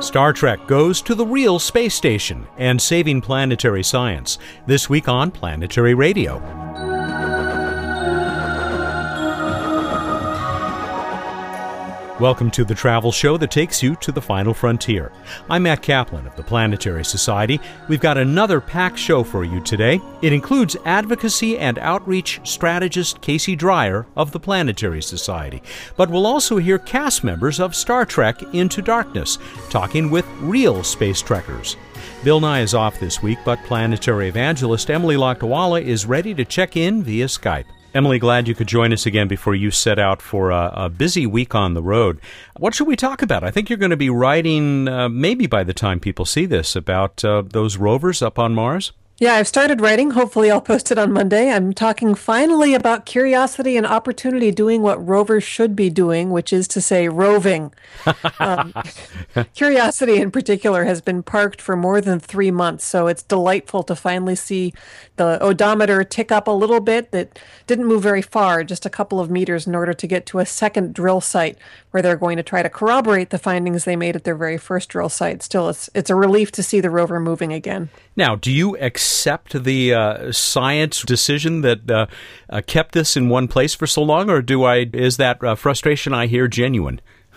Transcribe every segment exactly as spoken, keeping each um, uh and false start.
Star Trek goes to the real space station and saving planetary science. This week on Planetary Radio. Welcome to the travel show that takes you to the final frontier. I'm Matt Kaplan of the Planetary Society. We've got another packed show for you today. It includes advocacy and outreach strategist Casey Dreyer of the Planetary Society. But we'll also hear cast members of Star Trek Into Darkness talking with real space trekkers. Bill Nye is off this week, but planetary evangelist Emily Lakdawalla is ready to check in via Skype. Emily, glad you could join us again before you set out for a, a busy week on the road. What should we talk about? I think you're going to be writing, uh, maybe by the time people see this, about uh, those rovers up on Mars? Yeah, I've started writing. Hopefully I'll post it on Monday. I'm talking finally about Curiosity and Opportunity doing what rovers should be doing, which is to say roving. um, Curiosity in particular has been parked for more than three months, so it's delightful to finally see the odometer tick up a little bit. That didn't move very far, just a couple of meters, in order to get to a second drill site where they're going to try to corroborate the findings they made at their very first drill site. Still, it's, it's a relief to see the rover moving again. Now, do you accept the uh, science decision that uh, uh, kept this in one place for so long, or do I? Is that uh, frustration I hear genuine?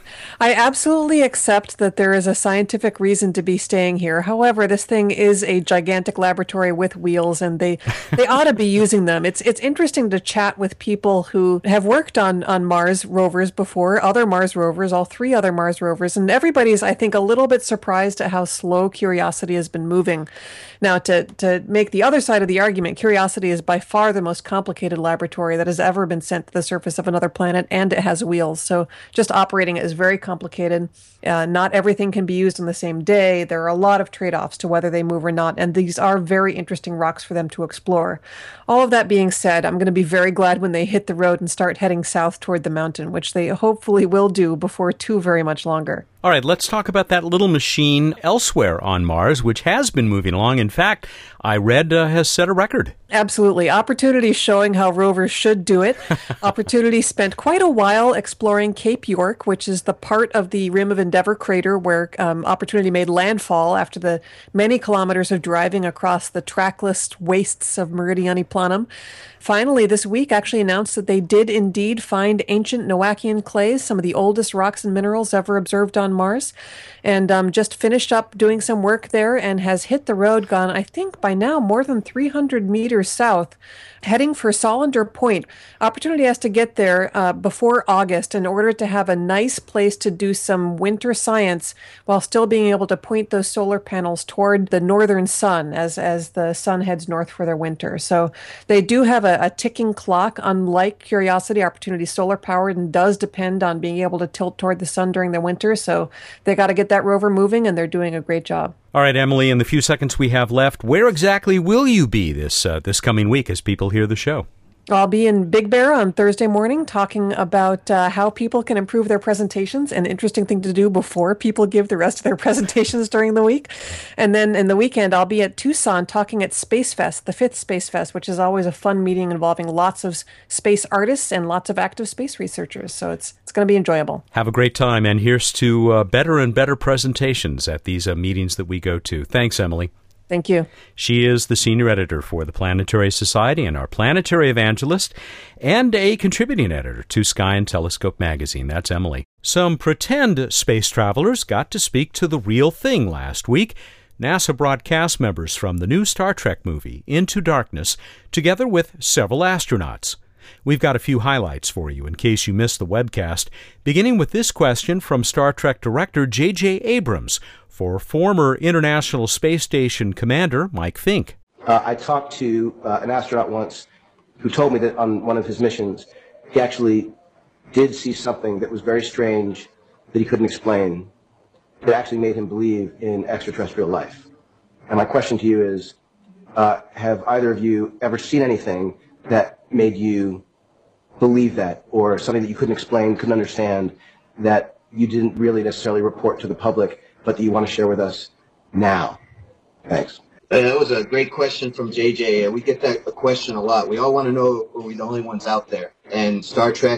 I absolutely accept that there is a scientific reason to be staying here. However, this thing is a gigantic laboratory with wheels, and they, they ought to be using them. It's it's interesting to chat with people who have worked on, on Mars rovers before, other Mars rovers, all three other Mars rovers, and everybody's, I think, a little bit surprised at how slow Curiosity has been moving. Now, to, to make the other side of the argument, Curiosity is by far the most complicated laboratory that has ever been sent to the surface of another planet, and it has wheels. So just operating it is very complicated. Uh, not everything can be used on the same day. There are a lot of trade-offs to whether they move or not, and these are very interesting rocks for them to explore. All of that being said, I'm going to be very glad when they hit the road and start heading south toward the mountain, which they hopefully will do before too very much longer. All right, let's talk about that little machine elsewhere on Mars, which has been moving along. In fact, I read uh, has set a record. Absolutely. Opportunity showing how rovers should do it. Opportunity spent quite a while exploring Cape York, which is the part of the Rim of Endeavour crater where um, Opportunity made landfall after the many kilometers of driving across the trackless wastes of Meridiani Planum. Finally, this week actually announced that they did indeed find ancient Noachian clays, some of the oldest rocks and minerals ever observed on Mars, and um, just finished up doing some work there and has hit the road, gone, I think, by now more than three hundred meters south, heading for Solander Point. Opportunity has to get there uh, before August in order to have a nice place to do some winter science while still being able to point those solar panels toward the northern sun as, as the sun heads north for their winter. So they do have a, a ticking clock. Unlike Curiosity, Opportunity is solar powered and does depend on being able to tilt toward the sun during the winter. So they got to get that rover moving, and they're doing a great job. All right, Emily, in the few seconds we have left, where exactly will you be this uh, this coming week as people hear the show? I'll be in Big Bear on Thursday morning talking about uh, how people can improve their presentations, an interesting thing to do before people give the rest of their presentations during the week. And then in the weekend, I'll be at Tucson talking at Space Fest, the fifth Space Fest, which is always a fun meeting involving lots of space artists and lots of active space researchers. So it's it's going to be enjoyable. Have a great time, and here's to uh, better and better presentations at these uh, meetings that we go to. Thanks, Emily. Thank you. She is the senior editor for the Planetary Society and our planetary evangelist, and a contributing editor to Sky and Telescope magazine. That's Emily. Some pretend space travelers got to speak to the real thing last week. NASA brought cast members from the new Star Trek movie, Into Darkness, together with several astronauts. We've got a few highlights for you in case you missed the webcast, beginning with this question from Star Trek director J J Abrams for former International Space Station Commander Mike Fink. Uh, I talked to uh, an astronaut once who told me that on one of his missions, he actually did see something that was very strange that he couldn't explain, that actually made him believe in extraterrestrial life. And my question to you is, uh, have either of you ever seen anything that made you believe that, or something that you couldn't explain, couldn't understand, that you didn't really necessarily report to the public, but that you want to share with us now? Thanks. Uh, that was a great question from J J. Uh, we get that question a lot. We all want to know are we the only ones out there. And Star Trek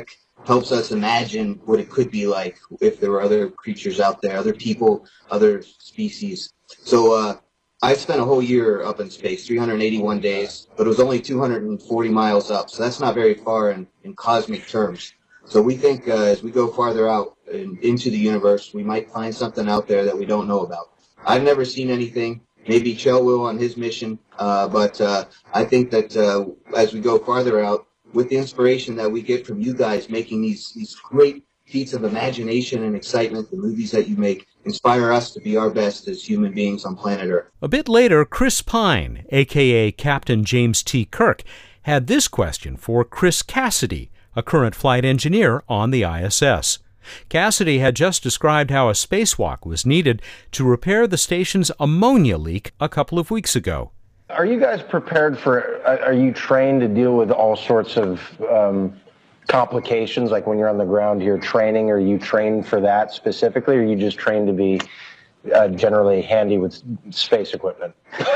helps us imagine what it could be like if there were other creatures out there, other people, other species. So uh, I've spent a whole year up in space, three hundred eighty-one days, but it was only two hundred forty miles up, so that's not very far in, in cosmic terms. So we think uh, as we go farther out in, into the universe, we might find something out there that we don't know about. I've never seen anything. Maybe Chell will on his mission, uh, but uh, I think that uh, as we go farther out, with the inspiration that we get from you guys making these, these great feats of imagination and excitement, the movies that you make inspire us to be our best as human beings on planet Earth. A bit later, Chris Pine, a k a. Captain James T. Kirk, had this question for Chris Cassidy, a current flight engineer on the I S S. Cassidy had just described how a spacewalk was needed to repair the station's ammonia leak a couple of weeks ago. Are you guys prepared for, are you trained to deal with all sorts of um, complications, like when you're on the ground here training? Are you trained for that specifically, or are you just trained to be uh, generally handy with space equipment?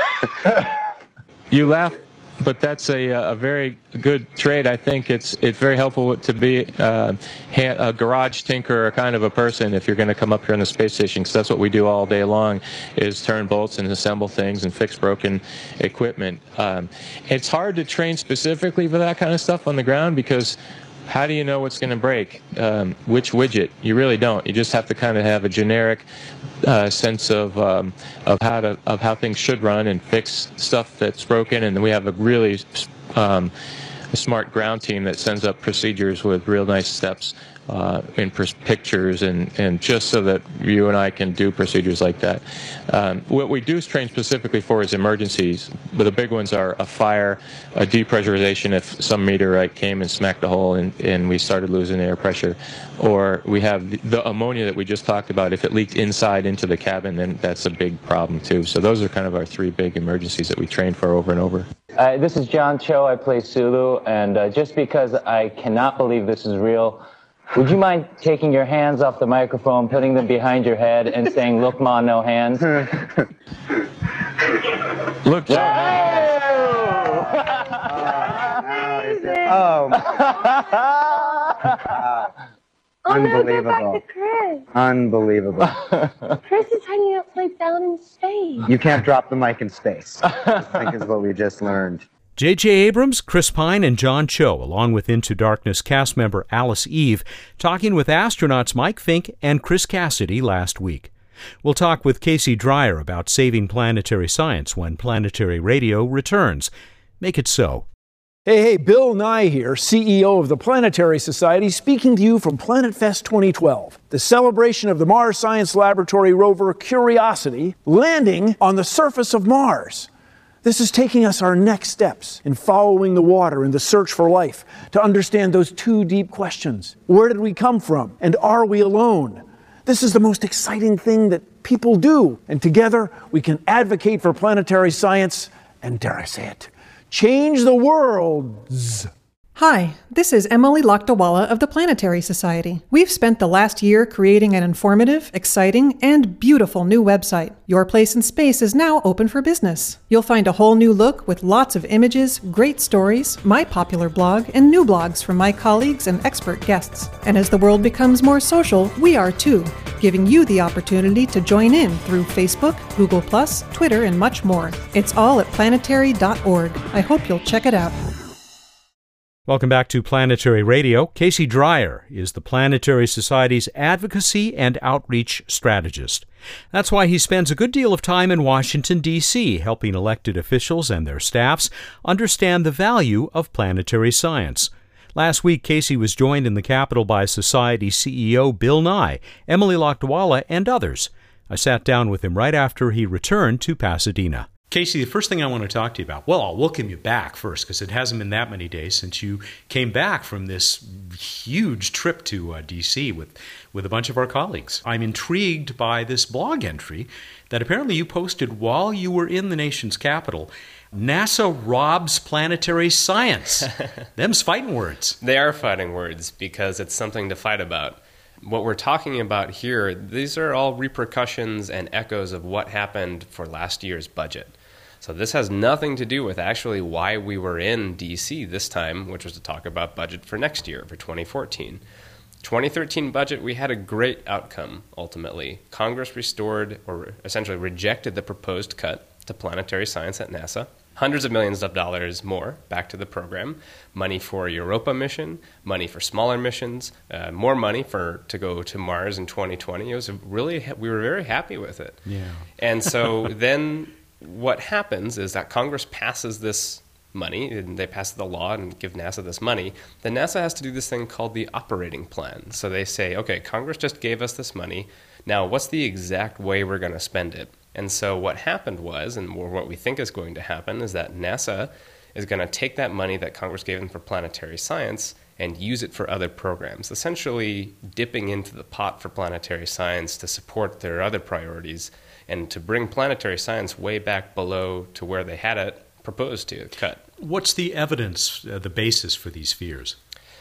You laugh, but that's a, a very good trade. I think it's it's very helpful to be uh, a garage tinker, kind of a person, if you're going to come up here on the space station, because that's what we do all day long, is turn bolts and assemble things and fix broken equipment. Um, it's hard to train specifically for that kind of stuff on the ground, because how do you know what's going to break? Um, which widget? You really don't. You just have to kind of have a generic uh, sense of um, of how to of how things should run and fix stuff that's broken. And then we have a really um, a smart ground team that sends up procedures with real nice steps uh, in pictures, and, and just so that you and I can do procedures like that. Um, what we do train specifically for is emergencies, but the big ones are a fire, a depressurization if some meteorite came and smacked a hole and, and we started losing air pressure, or we have the, the ammonia that we just talked about. If it leaked inside into the cabin, then that's a big problem too. So those are kind of our three big emergencies that we train for over and over. Uh, this is John Cho. I play Sulu, and uh, just because I cannot believe this is real, would you mind taking your hands off the microphone, putting them behind your head, and saying, "Look, Ma, no hands"? Look, John. Oh. Wow. Unbelievable. Back to Chris. Unbelievable. Chris is hanging out upside down in space. You can't drop the mic in space, I think is what we just learned. J J. Abrams, Chris Pine, and John Cho, along with Into Darkness cast member Alice Eve, talking with astronauts Mike Fink and Chris Cassidy last week. We'll talk with Casey Dreyer about saving planetary science when Planetary Radio returns. Make it so. Hey, hey, Bill Nye here, C E O of the Planetary Society, speaking to you from Planet Fest twenty twelve, the celebration of the Mars Science Laboratory rover Curiosity landing on the surface of Mars. This is taking us our next steps in following the water in the search for life to understand those two deep questions. Where did we come from? And are we alone? This is the most exciting thing that people do. And together we can advocate for planetary science and, dare I say it, change the worlds. Hi, this is Emily Lakdawala of the Planetary Society. We've spent the last year creating an informative, exciting, and beautiful new website. Your Place in Space is now open for business. You'll find a whole new look with lots of images, great stories, my popular blog, and new blogs from my colleagues and expert guests. And as the world becomes more social, we are too, giving you the opportunity to join in through Facebook, Google plus, Twitter, and much more. It's all at planetary dot org. I hope you'll check it out. Welcome back to Planetary Radio. Casey Dreyer is the Planetary Society's advocacy and outreach strategist. That's why he spends a good deal of time in Washington, D C, helping elected officials and their staffs understand the value of planetary science. Last week, Casey was joined in the Capitol by Society C E O Bill Nye, Emily Lakdawala, and others. I sat down with him right after he returned to Pasadena. Casey, the first thing I want to talk to you about, well, I'll welcome you back first, because it hasn't been that many days since you came back from this huge trip to uh, D C with, with a bunch of our colleagues. I'm intrigued by this blog entry that apparently you posted while you were in the nation's capital. NASA robs planetary science. Them's fighting words. They are fighting words, because it's something to fight about. What we're talking about here, these are all repercussions and echoes of what happened for last year's budget. So this has nothing to do with actually why we were in D C this time, which was to talk about budget for next year, for twenty fourteen. twenty thirteen budget, we had a great outcome, ultimately. Congress restored, or essentially rejected, the proposed cut to planetary science at NASA. Hundreds of millions of dollars more back to the program. Money for a Europa mission, money for smaller missions, uh, more money for to go to Mars in twenty twenty. It was a really, we were very happy with it. Yeah. And so then what happens is that Congress passes this money, and they pass the law and give NASA this money. Then NASA has to do this thing called the operating plan. So they say, okay, Congress just gave us this money. Now, what's the exact way we're going to spend it? And so what happened was, and what we think is going to happen, is that NASA is going to take that money that Congress gave them for planetary science and use it for other programs, essentially dipping into the pot for planetary science to support their other priorities and to bring planetary science way back below to where they had it proposed to cut. What's the evidence, uh, the basis for these fears?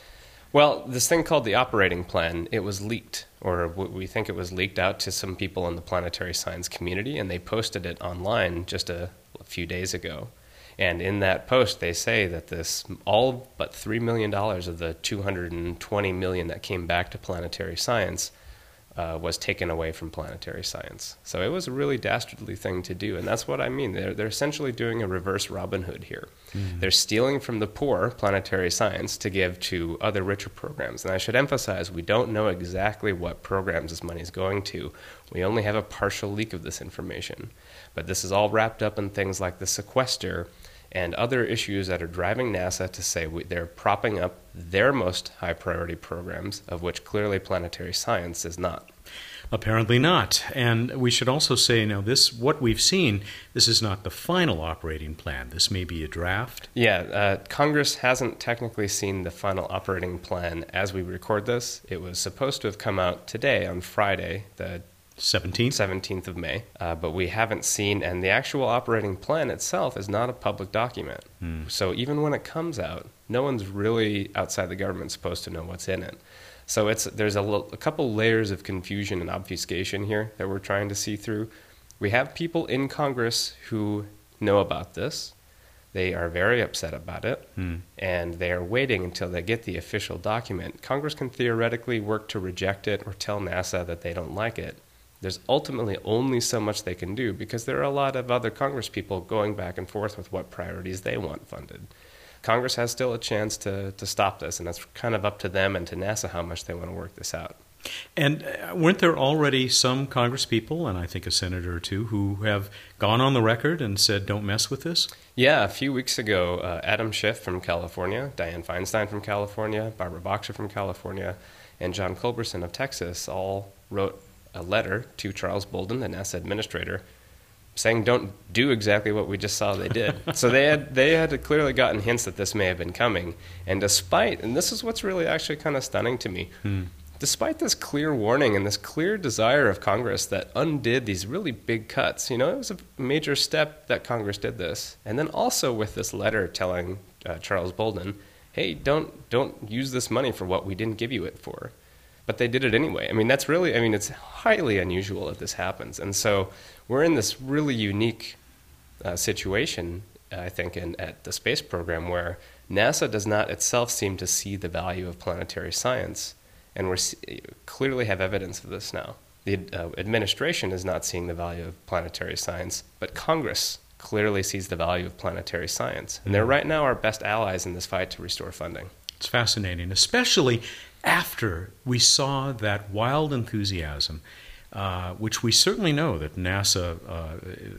Well, this thing called the operating plan, it was leaked, or we think it was leaked out to some people in the planetary science community, and they posted it online just a, a few days ago. And in that post, they say that this all but three million dollars of the two hundred twenty million dollars that came back to planetary science uh, was taken away from planetary science. So it was a really dastardly thing to do, and that's what I mean. They're, they're essentially doing a reverse Robin Hood here. Mm. They're stealing from the poor planetary science to give to other richer programs. And I should emphasize, we don't know exactly what programs this money is going to. We only have a partial leak of this information. But this is all wrapped up in things like the sequester and other issues that are driving NASA to say we, they're propping up their most high-priority programs, of which clearly planetary science is not. Apparently not. And we should also say, now, this, what we've seen, this is not the final operating plan. This may be a draft. Yeah, uh, Congress hasn't technically seen the final operating plan as we record this. It was supposed to have come out today on Friday, the seventeenth? seventeenth of May, uh, but we haven't seen, and the actual operating plan itself is not a public document. Mm. So even when it comes out, no one's really outside the government supposed to know what's in it. So it's there's a, a couple layers of confusion and obfuscation here that we're trying to see through. We have people in Congress who know about this. They are very upset about it, mm. and they are waiting until they get the official document. Congress can theoretically work to reject it or tell NASA that they don't like it. There's ultimately only so much they can do because there are a lot of other Congress people going back and forth with what priorities they want funded. Congress has still a chance to, to stop this, and that's kind of up to them and to NASA how much they want to work this out. And weren't there already some Congress people, and I think a senator or two, who have gone on the record and said, don't mess with this? Yeah, a few weeks ago, uh, Adam Schiff from California, Dianne Feinstein from California, Barbara Boxer from California, and John Culberson of Texas all wrote a letter to Charles Bolden, the NASA administrator, saying don't do exactly what we just saw they did. So they had they had clearly gotten hints that this may have been coming. And despite, and this is what's really actually kind of stunning to me, hmm. despite this clear warning and this clear desire of Congress that undid these really big cuts, you know, it was a major step that Congress did this. And then also with this letter telling uh, Charles Bolden, hey, don't don't use this money for what we didn't give you it for. But they did it anyway. I mean, that's really, I mean, it's highly unusual that this happens. And so we're in this really unique uh, situation, I think, in, at the space program where NASA does not itself seem to see the value of planetary science. And we clearly have evidence of this now. The uh, administration is not seeing the value of planetary science, but Congress clearly sees the value of planetary science. And they're right now our best allies in this fight to restore funding. It's fascinating, especially after we saw that wild enthusiasm, uh, which we certainly know that NASA uh,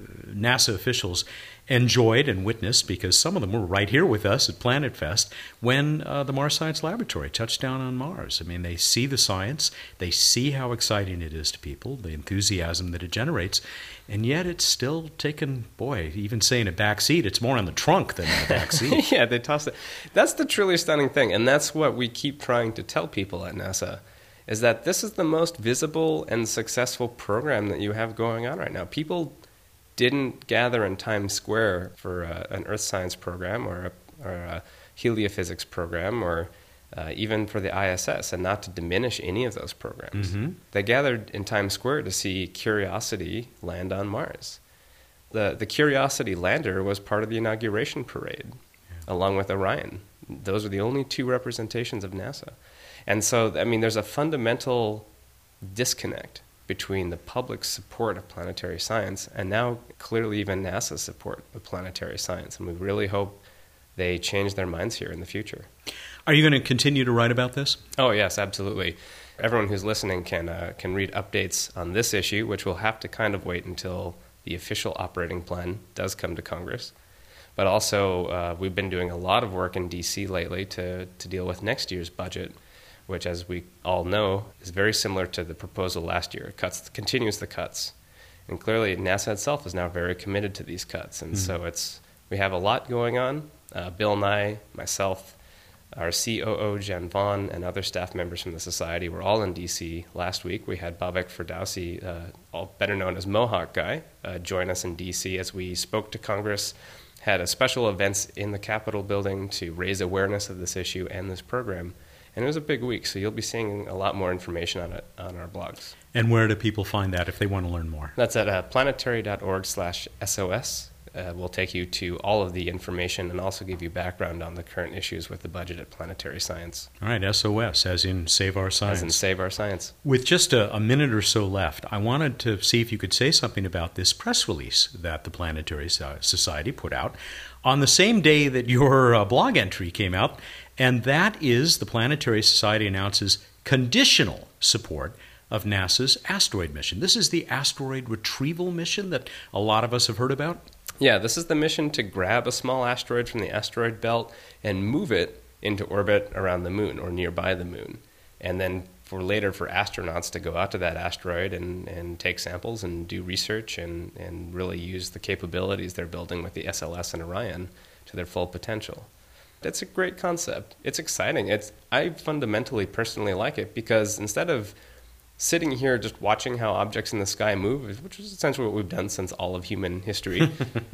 NASA officials enjoyed and witnessed, because some of them were right here with us at Planet Fest when uh, the Mars Science Laboratory touched down on Mars. I mean, they see the science, they see how exciting it is to people, the enthusiasm that it generates, and yet it's still taken, boy, even saying a back seat, it's more on the trunk than a back seat. Yeah, they toss it. That's the truly stunning thing, and that's what we keep trying to tell people at NASA, is that this is the most visible and successful program that you have going on right now. People didn't gather in Times Square for uh, an earth science program or a, or a heliophysics program or uh, even for the I S S, and not to diminish any of those programs. Mm-hmm. They gathered in Times Square to see Curiosity land on Mars. The, the Curiosity lander was part of the inauguration parade, yeah. along with Orion. Those are the only two representations of NASA. And so, I mean, there's a fundamental disconnect between the public's support of planetary science and now clearly even NASA's support of planetary science. And we really hope they change their minds here in the future. Are you going to continue to write about this? Oh, yes, absolutely. Everyone who's listening can uh, can read updates on this issue, which will have to kind of wait until the official operating plan does come to Congress. But also, uh, we've been doing a lot of work in D C lately to, to deal with next year's budget, which, as we all know, is very similar to the proposal last year. It cuts, continues the cuts. And clearly, NASA itself is now very committed to these cuts. And mm-hmm. so it's we have a lot going on. Uh, Bill Nye, myself, our C O O, Jen Vaughn, and other staff members from the Society were all in D C last week. We had Babak Firdausi, uh, all better known as Mohawk Guy, uh, join us in D C as we spoke to Congress, had a special events in the Capitol building to raise awareness of this issue and this program. And it was a big week, so you'll be seeing a lot more information on it on our blogs. And where do people find that if they want to learn more? That's at uh, planetary.org slash SOS. Uh, we'll take you to all of the information and also give you background on the current issues with the budget at Planetary Science. All right, S O S, as in Save Our Science. As in Save Our Science. With just a, a minute or so left, I wanted to see if you could say something about this press release that the Planetary Society put out on the same day that your uh, blog entry came out, and that is the Planetary Society announces conditional support of NASA's asteroid mission. This is the asteroid retrieval mission that a lot of us have heard about. Yeah, this is the mission to grab a small asteroid from the asteroid belt and move it into orbit around the moon or nearby the moon. And then for later for astronauts to go out to that asteroid and, and take samples and do research and, and really use the capabilities they're building with the S L S and Orion to their full potential. It's a great concept. It's exciting. It's I fundamentally personally like it because instead of sitting here just watching how objects in the sky move, which is essentially what we've done since all of human history,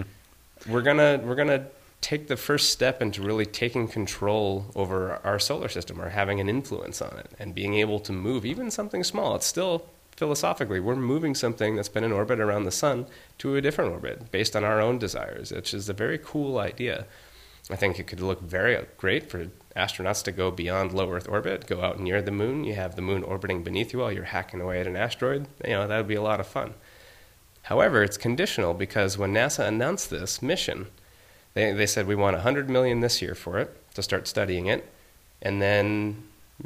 we're gonna we're gonna take the first step into really taking control over our solar system or having an influence on it and being able to move even something small. It's still philosophically we're moving something that's been in orbit around the sun to a different orbit based on our own desires, which is a very cool idea. I think it could look very great for astronauts to go beyond low Earth orbit, go out near the moon. You have the moon orbiting beneath you while you're hacking away at an asteroid. You know, that would be a lot of fun. However, it's conditional because when NASA announced this mission, they, they said we want one hundred million dollars this year for it to start studying it, and then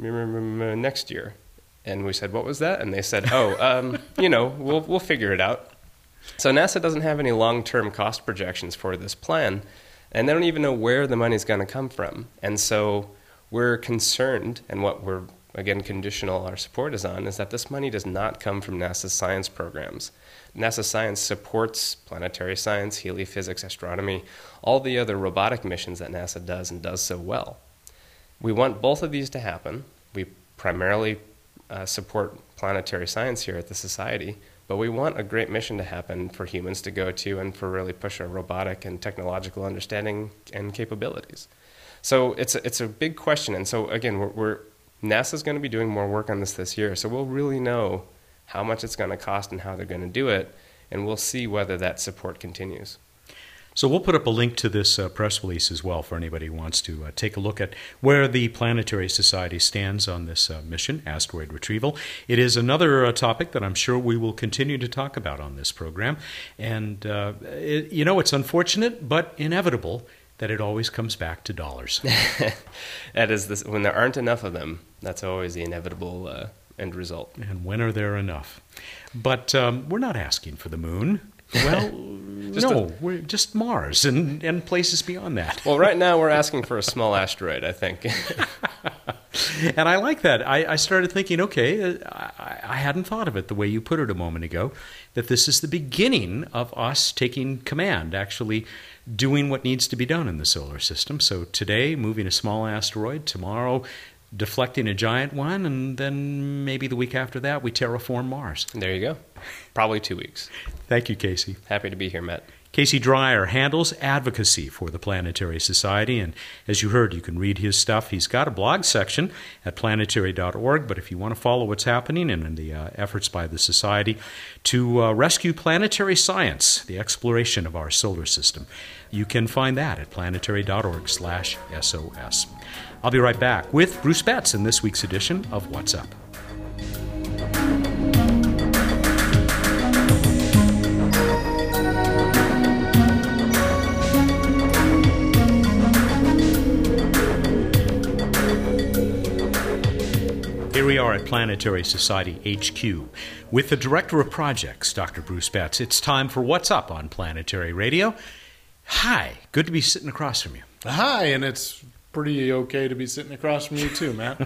next year. And we said, what was that? And they said, oh, um, you know, we'll we'll figure it out. So NASA doesn't have any long-term cost projections for this plan, and they don't even know where the money's going to come from. And so we're concerned, and what we're, again, conditional our support is on, is that this money does not come from NASA's science programs. NASA Science supports planetary science, heliophysics, astronomy, all the other robotic missions that NASA does and does so well. We want both of these to happen. We primarily uh, support planetary science here at the Society, but we want a great mission to happen for humans to go to and for really push our robotic and technological understanding and capabilities. So it's a, it's a big question. And so, again, we're, we're NASA's going to be doing more work on this this year, so we'll really know how much it's going to cost and how they're going to do it, and we'll see whether that support continues. So we'll put up a link to this uh, press release as well for anybody who wants to uh, take a look at where the Planetary Society stands on this uh, mission, asteroid retrieval. It is another uh, topic that I'm sure we will continue to talk about on this program. And, uh, it, you know, it's unfortunate but inevitable that it always comes back to dollars. That is, this, when there aren't enough of them, that's always the inevitable uh, end result. And when are there enough? But um, we're not asking for the moon. Well, no, a, we're just Mars and, and places beyond that. Well, right now we're asking for a small asteroid, I think. And I like that. I, I started thinking, okay, I, I hadn't thought of it the way you put it a moment ago, that this is the beginning of us taking command, actually doing what needs to be done in the solar system. So today, moving a small asteroid, tomorrow, deflecting a giant one, and then maybe the week after that, we terraform Mars. There you go. Probably two weeks. Thank you, Casey. Happy to be here, Matt. Casey Dreyer handles advocacy for the Planetary Society, and as you heard, you can read his stuff. He's got a blog section at planetary dot org, but if you want to follow what's happening and in the uh, efforts by the Society to uh, rescue planetary science, the exploration of our solar system, you can find that at planetary dot org slash S O S. I'll be right back with Bruce Betts in this week's edition of What's Up. Here we are at Planetary Society H Q with the Director of Projects, Doctor Bruce Betts. It's time for What's Up on Planetary Radio. Hi, good to be sitting across from you. Hi, and it's pretty okay to be sitting across from you too, Matt.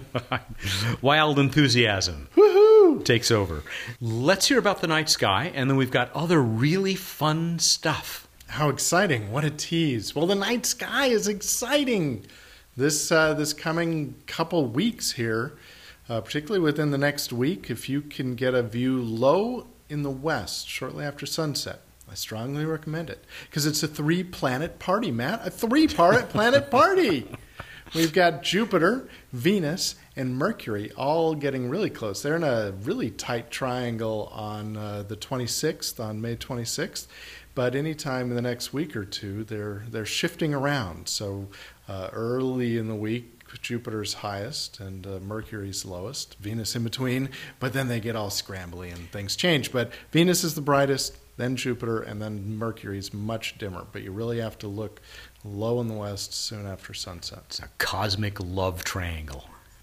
Wild enthusiasm Woohoo! takes over. Let's hear about the night sky, and then we've got other really fun stuff. How exciting. What a tease. Well, the night sky is exciting. This, uh, this coming couple weeks here, Uh, particularly within the next week, if you can get a view low in the west shortly after sunset, I strongly recommend it. Because it's a three-planet party, Matt. A three-planet party! We've got Jupiter, Venus, and Mercury all getting really close. They're in a really tight triangle on uh, the twenty-sixth, on May twenty-sixth. But anytime in the next week or two, they're, they're shifting around. So uh, early in the week, Jupiter's highest and uh, Mercury's lowest, Venus in between, but then they get all scrambly and things change. But Venus is the brightest, then Jupiter, and then Mercury's much dimmer. But you really have to look low in the west soon after sunset. It's a cosmic love triangle.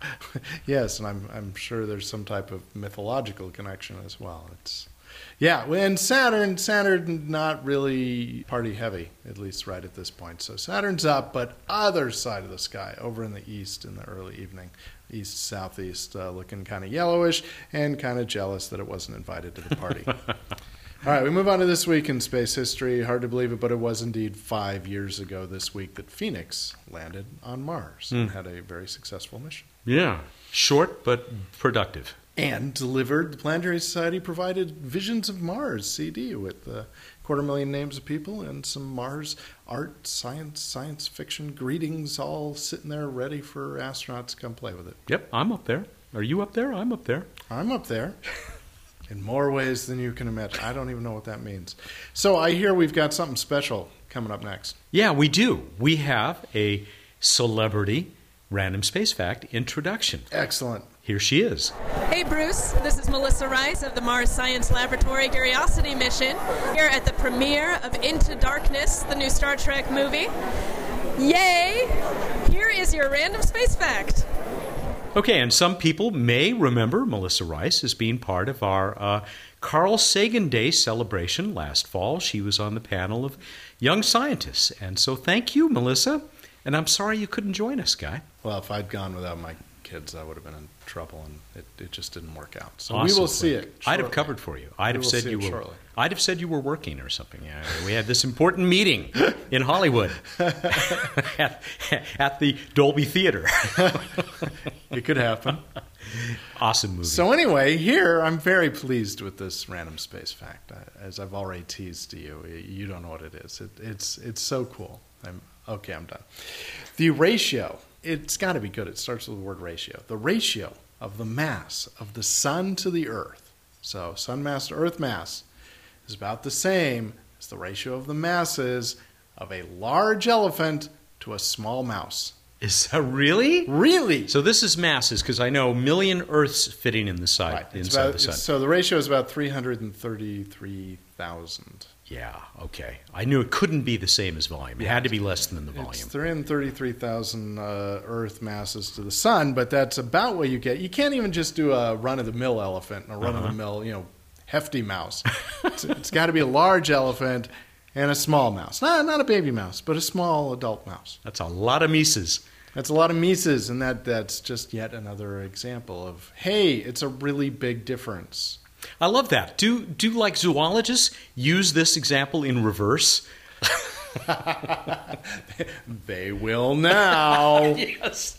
Yes, and I'm I'm sure there's some type of mythological connection as well. It's Yeah, and Saturn, Saturn not really party heavy, at least right at this point. So Saturn's up, but other side of the sky, over in the east in the early evening, east, southeast, uh, looking kind of yellowish and kind of jealous that it wasn't invited to the party. All right, we move on to this week in space history. Hard to believe it, but it was indeed five years ago this week that Phoenix landed on Mars mm. and had a very successful mission. Yeah, short but productive. And delivered, the Planetary Society provided Visions of Mars C D with a quarter million names of people and some Mars art, science, science fiction greetings all sitting there ready for astronauts to come play with it. Yep, I'm up there. Are you up there? I'm up there. I'm up there. In more ways than you can imagine. I don't even know what that means. So I hear we've got something special coming up next. Yeah, we do. We have a celebrity random space fact introduction. Excellent. Here she is. Hey, Bruce. This is Melissa Rice of the Mars Science Laboratory Curiosity Mission here at the premiere of Into Darkness, the new Star Trek movie. Yay! Here is your random space fact. Okay, and some people may remember Melissa Rice as being part of our uh, Carl Sagan Day celebration last fall. She was on the panel of young scientists. And so thank you, Melissa. And I'm sorry you couldn't join us, Guy. Well, if I'd gone without my kids, I would have been in trouble, and it, it just didn't work out. So awesome. We will see it shortly. I'd have covered for you. I'd we have said you were. Shortly. I'd have said you were working or something. Yeah, we had this important meeting in Hollywood at, at the Dolby Theater. It could happen. Awesome movie. So anyway, here I'm very pleased with this random space fact. As I've already teased to you, you don't know what it is. It, it's it's so cool. I'm okay. I'm done. The ratio. It's got to be good. It starts with the word ratio. The ratio of the mass of the sun to the earth. So sun mass to earth mass is about the same as the ratio of the masses of a large elephant to a small mouse. Is that really? Really? So this is masses, because I know a million Earths fitting in the side, right. inside about, the sun. So the ratio is about three hundred thirty-three thousand. Yeah, okay. I knew it couldn't be the same as volume. It had to be less than the volume. It's three hundred thirty-three thousand uh, Earth masses to the sun, but that's about what you get. You can't even just do a run-of-the-mill elephant and a run-of-the-mill, uh-huh. you know, hefty mouse. it's, it's got to be a large elephant and a small mouse. Not, not a baby mouse, but a small adult mouse. That's a lot of Mises. That's a lot of Mises, and that, that's just yet another example of, hey, it's a really big difference. I love that. Do, do like zoologists use this example in reverse? They will now. Yes.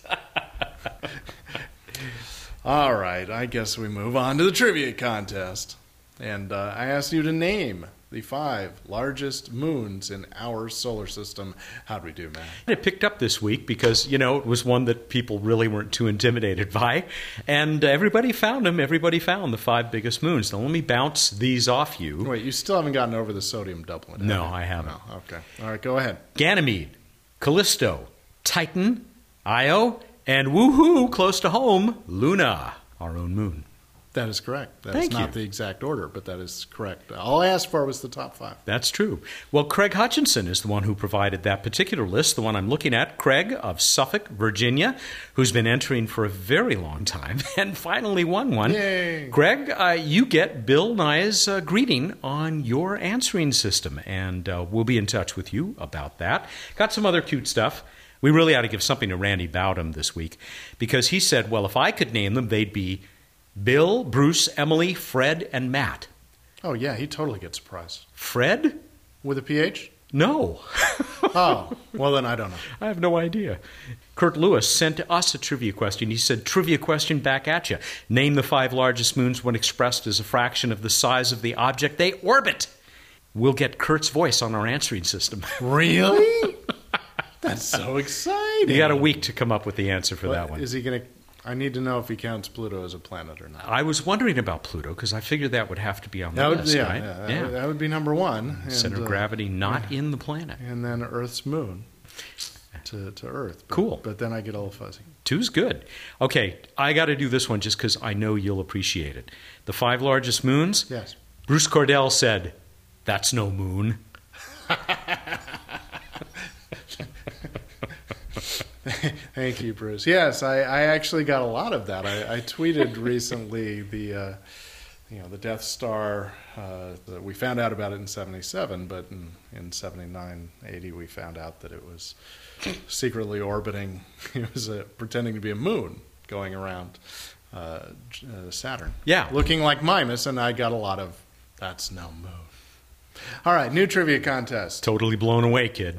All right, I guess we move on to the trivia contest. And uh, I asked you to name the five largest moons in our solar system. How'd we do, man? It picked up this week because, you know, it was one that people really weren't too intimidated by. And everybody found them. Everybody found the five biggest moons. Now, let me bounce these off you. Wait, you still haven't gotten over the sodium doublet? No, I haven't. No, okay. All right, go ahead. Ganymede, Callisto, Titan, Io, and woohoo, close to home, Luna, our own moon. That is correct. That Thank is not you. the exact order, but that is correct. All I asked for was the top five. That's true. Well, Craig Hutchinson is the one who provided that particular list, the one I'm looking at. Craig of Suffolk, Virginia, who's been entering for a very long time and finally won one. Yay. Craig, uh, you get Bill Nye's uh, greeting on your answering system, and uh, we'll be in touch with you about that. Got some other cute stuff. We really ought to give something to Randy Bowdham this week because he said, well, if I could name them, they'd be Bill, Bruce, Emily, Fred, and Matt. Oh, yeah, he totally gets a prize. Fred? With a P H? No. Oh, well, then I don't know. I have no idea. Kurt Lewis sent us a trivia question. He said, trivia question back at you. Name the five largest moons when expressed as a fraction of the size of the object they orbit. We'll get Kurt's voice on our answering system. Really? That's so exciting. You got a week to come up with the answer for What, that one. Is he going to... I need to know if he counts Pluto as a planet or not. I was wondering about Pluto because I figured that would have to be on the That would, list, yeah, right? yeah, that, Would, that would be number one. Center and, of uh, gravity not yeah. in the planet. And then Earth's moon to, to Earth. But, Cool. But then I get a little fuzzy. Two's good. Okay, I got to do this one just because I know you'll appreciate it. The five largest moons? Yes. Bruce Cordell said, that's no moon. Thank you, Bruce. Yes, I, I actually got a lot of that. I, I tweeted recently the, uh, you know, the Death Star. Uh, the, we found out about it in seventy-seven, but in, in seventy-nine, eighty, we found out that it was secretly orbiting. It was uh, pretending to be a moon going around uh, uh, Saturn. Yeah. Looking like Mimas, and I got a lot of, that's no moon. All right, new trivia contest. Totally blown away, kid.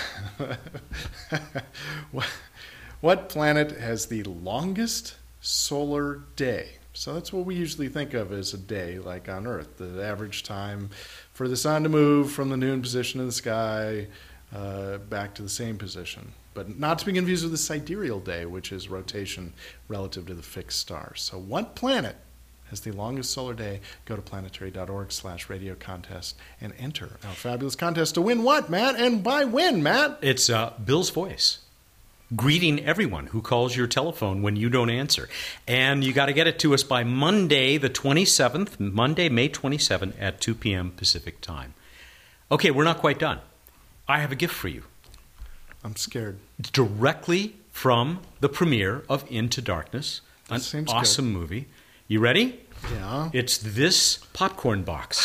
What planet has the longest solar day? So that's what we usually think of as a day, like on Earth. The average time for the sun to move from the noon position in the sky uh, back to the same position. But not to be confused with the sidereal day, which is rotation relative to the fixed stars. So what planet has the longest solar day? Go to planetary.org slash radio contest and enter our fabulous contest to win what, Matt? And by when, Matt? It's uh, Bill's voice. Greeting everyone who calls your telephone when you don't answer. And you got to get it to us by Monday the twenty-seventh, Monday, May twenty-seventh at two p.m. Pacific time. Okay, we're not quite done. I have a gift for you. I'm scared. It's directly from the premiere of Into Darkness, an seems awesome movie. You ready? Yeah. It's this popcorn box.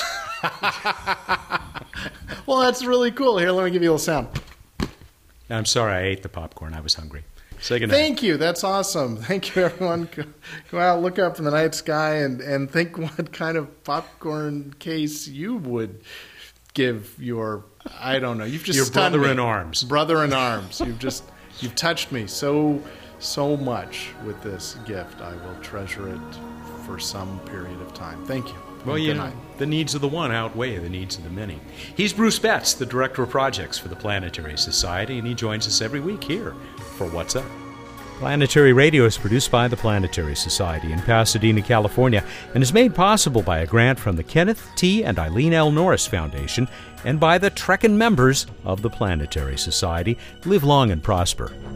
Well, that's really cool. Here, let me give you a little sound. I'm sorry, I ate the popcorn. I was hungry. Say goodnight. Thank you. That's awesome. Thank you, everyone. Go, go out, look up in the night sky, and, and think what kind of popcorn case you would give your, I don't know. You've just Your stunned brother me. in arms. Brother in arms. You've just, you've touched me so, so much with this gift. I will treasure it for some period of time. Thank you. Well, Good you night. know, the needs of the one outweigh the needs of the many. He's Bruce Betts, the Director of Projects for the Planetary Society, and he joins us every week here for What's Up. Planetary Radio is produced by the Planetary Society in Pasadena, California, and is made possible by a grant from the Kenneth T. and Eileen L. Norris Foundation and by the Trekkin members of the Planetary Society. Live long and prosper.